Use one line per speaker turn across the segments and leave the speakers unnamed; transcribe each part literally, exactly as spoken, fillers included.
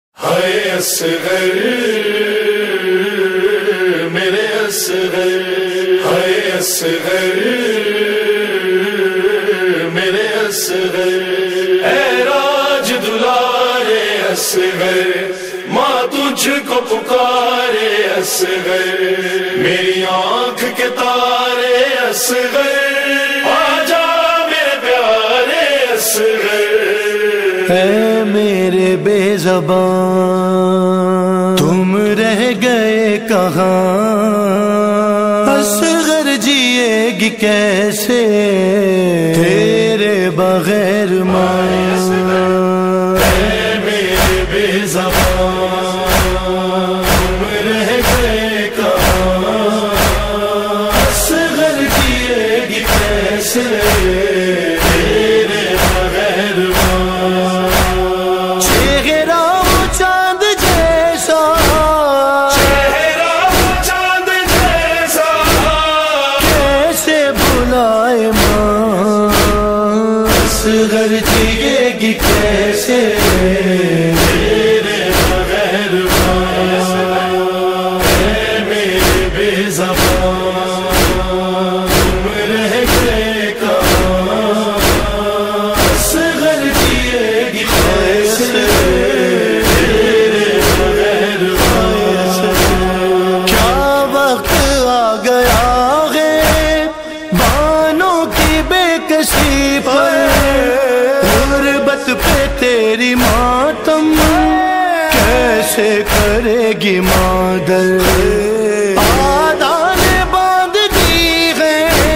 ہائے اصغر میرے اصغر، ہائے اصغر میرے اصغر، اے راج دلارے اصغر، ماں تجھ کو پکارے اصغر، میری آنکھ کے تارے اصغر، آجا میرے پیارے اصغر۔
اے میرے بے زبان تم رہ گئے کہاں، اصغر جیے گی کیسے تیرے بغیر ماں۔
اے میرے بے زبان تم رہ گئے کہاں، اصغر جیے گی کیسے تیرے بغیر ماں۔
چہرہ وہ چاند جیسا،
چہرہ وہ چاند جیسا،
کیسے بلائے ماں،
اصغر جیے گی کیسے تیرے بغیر ماں۔ اے میرے بے زبان تم رہ گئے کہاں، اصغر جیے گی کیسے تیرے بغیر ماں۔
کیا وقت آ گیا ہے بانوں کی بے کسی پر، غربت پہ تیری ماتم کیسے کرے گی مادر، آدھان باندھ دی ہے،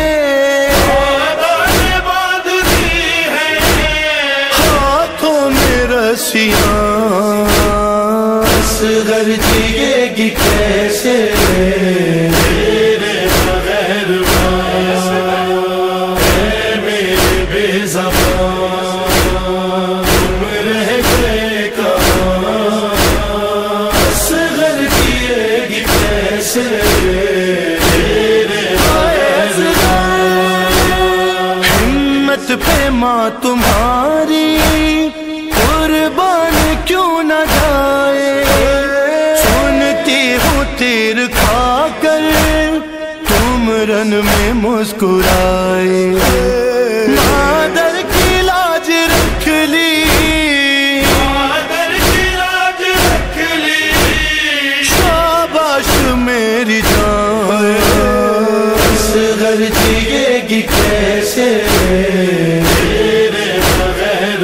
آدھانے باندھ دی ہے،
ہاتھوں میں رسیاں،
اصغر جیے گی کیسے تیرے بغیر ماں۔ اے میرے بے زبان تم رہ گئے کہاں، اصغر جیے گی کیسے تیرے بغیر ماں۔
ہمت پہ ماں تمہاری قربان کیوں نہ جائے، سنتی ہوں تیر کھا کر تم رن میں مسکرائے، مادر کی لاج رکھ لی،
مادر کی لاج رکھ لی،
شاباش میری جان،
اصغر جیے گی کیسے تیرے بغیر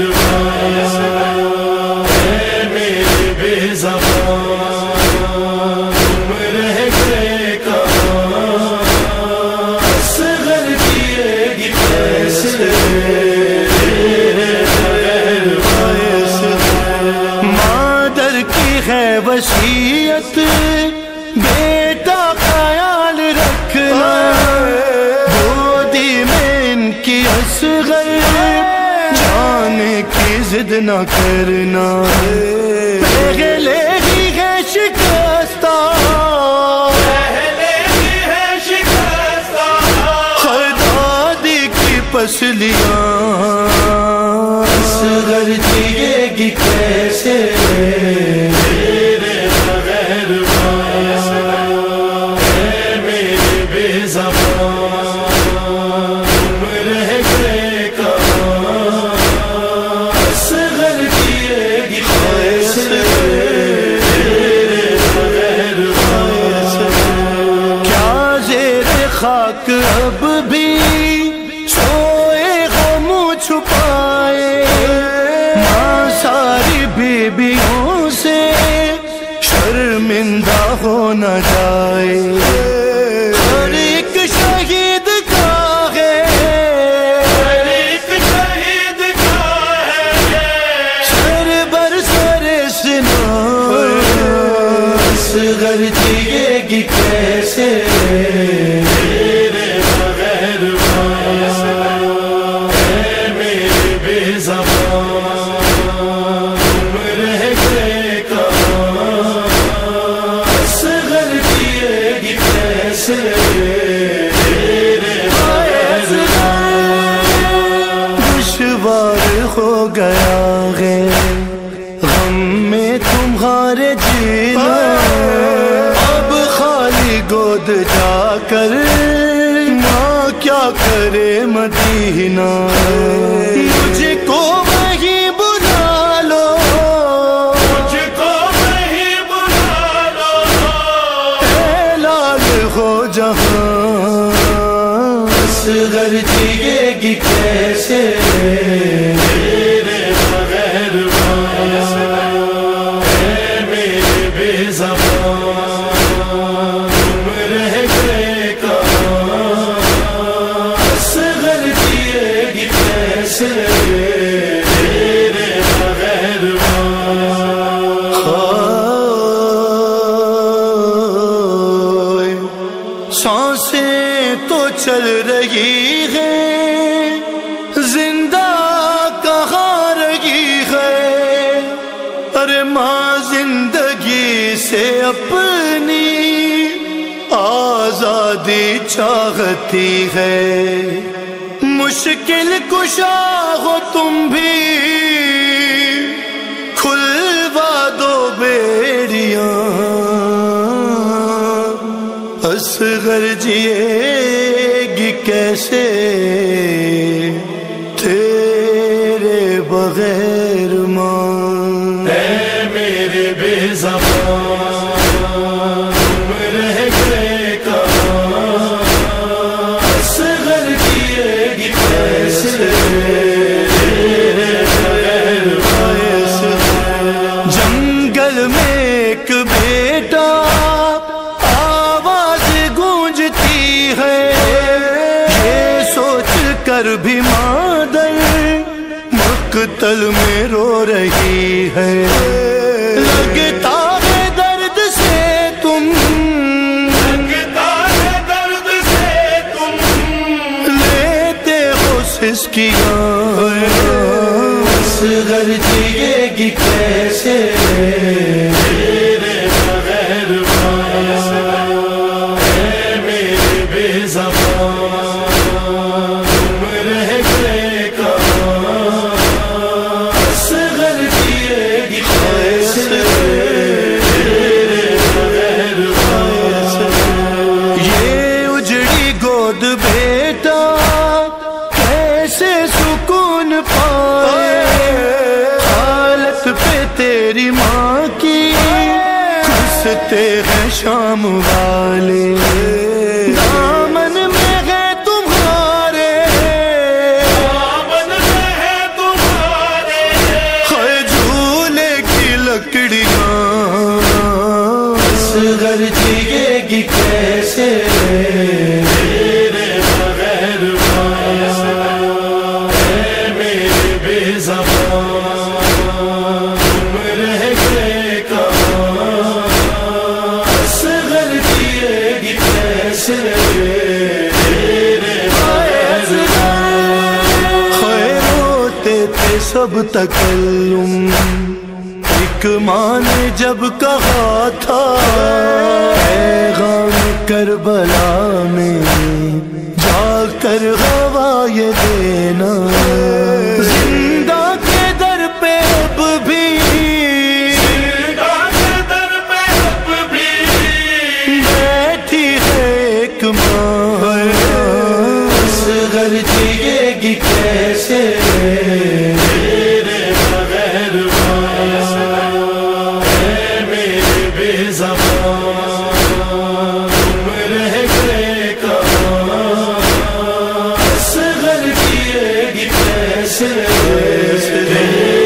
ماں۔ اے میرے بے زبان تم رہ گئے کہاں، اصغر جیے گی کیسے تیرے بغیر ماں۔
مادر کی ہے وصیت بیٹا خیال رکھنا، گودی میں ان کی اصغر جانے کی ضد نہ کرنا، پہلے ہی ہے شکستہ،
پہلے ہی ہے شکستہ،
ہر دادی کی پسلیاں،
اصغر جیے گی کیسے تیرے بغیر ماں۔ اے میرے بے زبان تم رہ گئے کہاں، اصغر جیے گی کیسے تیرے بغیر ماں۔
کیا زیر خاک اب بھی سوئے غم چھپائے، ماں ساری بیبیوں سے شرمندہ ہو نہ جائے، ہر ایک شہید کا ہے،
ہر ایک شہید کا ہے
سر بر سر سنا،
اصغر جیے گی کیسے تیرے بغیر ماں۔ اے میرے بے زبان تم رہ گئے کہاں، اصغر جیے گی
کر ماں کیا کرے مدینہ، مجھ کو وہیں بلا لو،
مجھ کو وہیں بلا لو،
اے لال ہو جہاں،
اصغر جیے گی کیسے تیرے بغیر ماں، اے میرے بے زبان تم رہ گئے کہاں، اصغر جیے گی کیسے تیرے بغیر ماں۔
سانسیں تو چل رہی ہیں زندہ کہاں رہی ہے، ارے ماں زندگی سے اپنی آزادی چاہتی ہے، مشکل کشا ہو تم بھی کھلوا دو بیڑیاں، اصغر جیے گی کیسے تیرے بغیر ماں،
اے میرے بے زبان تم رہ گئے کہاں، اصغر جیے گی کیسے تیرے بغیر ماں۔
جنگل میں ایک بیٹا کر بھی مادر مقتل میں رو رہی ہے، لگتا ہے درد سے تم،
لگتا ہے درد سے تم
لیتے ہو سسکیاں،
اصغر جیے گی کیسے تیرے بغیر ماں، اے میرے بے زبان تم رہ گئے کہاں، اصغر جیے گی کیسے تیرے بغیر ماں۔
یہ اجڑی گود بیٹا کیسے سکون پائے، حالت پہ تیری ماں کی کھستے ہیں شام والے، دامن میں ہے تمہارے،
دامن میں ہے تمہارے،
ہے جھولے کی لکڑیاں،
اصغر جیے گی کیسے تیرے بغیر ماں، اے میرے بے زبان تم رہ گئے کہاں، اصغر جیے گی کیسے تیرے بغیر ماں۔
خیر ہوتے تھے سب تکلم، ایک ماں نے جب کہا تھا پیغام کربلا میں جا کر ہوا یہ دینا، زندہ کے در پہ اب بھی،
زندہ کے در پہ اب بھی
بیٹھی ہے ایک ماں،
اصغر جیے گی کیسے تیرے بغیر ماں، اے میرے بے زبان تم رہ گئے کہاں، اصغر جیے گی کیسے